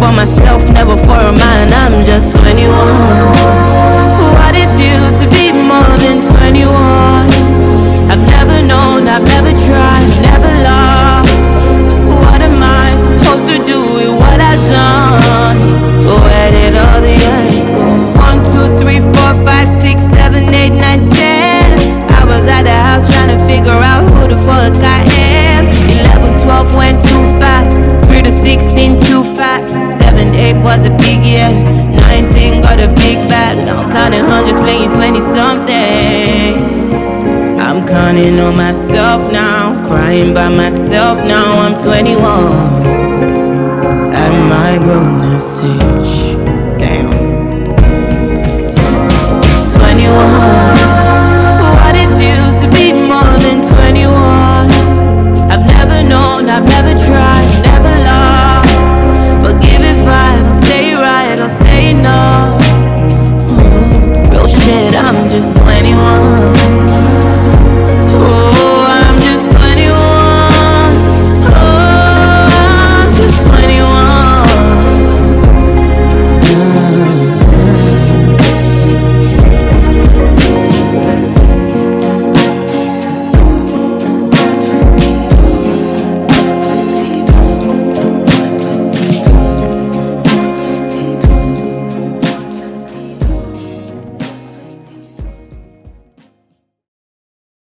for myself, never for a man. I'm just 21. What it feels to be more than 21. I've never known, I've never tried, never loved. What am I supposed to do with what I've done? Where did all the years go? 1, 2, 3, 4, 5, 6, 7, 8, 9, 10. I was at the house trying to figure out who the fuck I am. 11, 12 went too fast. 3 to 16 too fast. 7, 8 was a big year. 19 got a big bag. Now I'm counting hundreds, playing 20 something. I'm counting on myself now, crying by myself now. I'm 21. Am I grown? I say.